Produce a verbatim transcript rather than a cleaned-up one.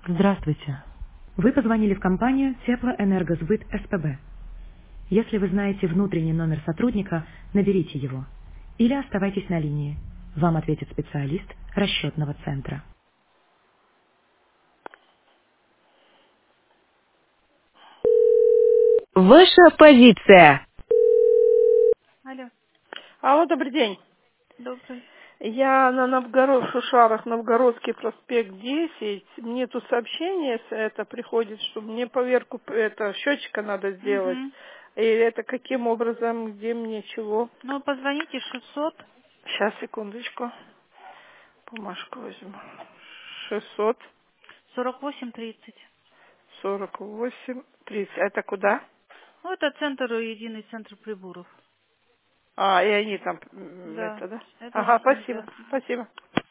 Здравствуйте. Вы позвонили в компанию Теплоэнергосбыт СПБ. Если вы знаете внутренний номер сотрудника, наберите его. Или оставайтесь на линии. Вам ответит специалист расчетного центра. Ваша позиция. Алло, Алло, добрый день. добрый. Я на Новгород, в Шушарах, Новгородский проспект десять. Мне тут сообщение с- это приходит, что мне поверку п- это счетчика надо сделать. Угу. И это каким образом, где мне чего? Ну, позвоните шестьсот Сейчас, секундочку. Бумажку возьму. Шестьсот сорок восемь тридцать. сорок восемь тридцать. Это куда? Ну, это центр, единый центр приборов. А, и они там, м, Да, это, да? это Ага, с ним, спасибо, да. спасибо.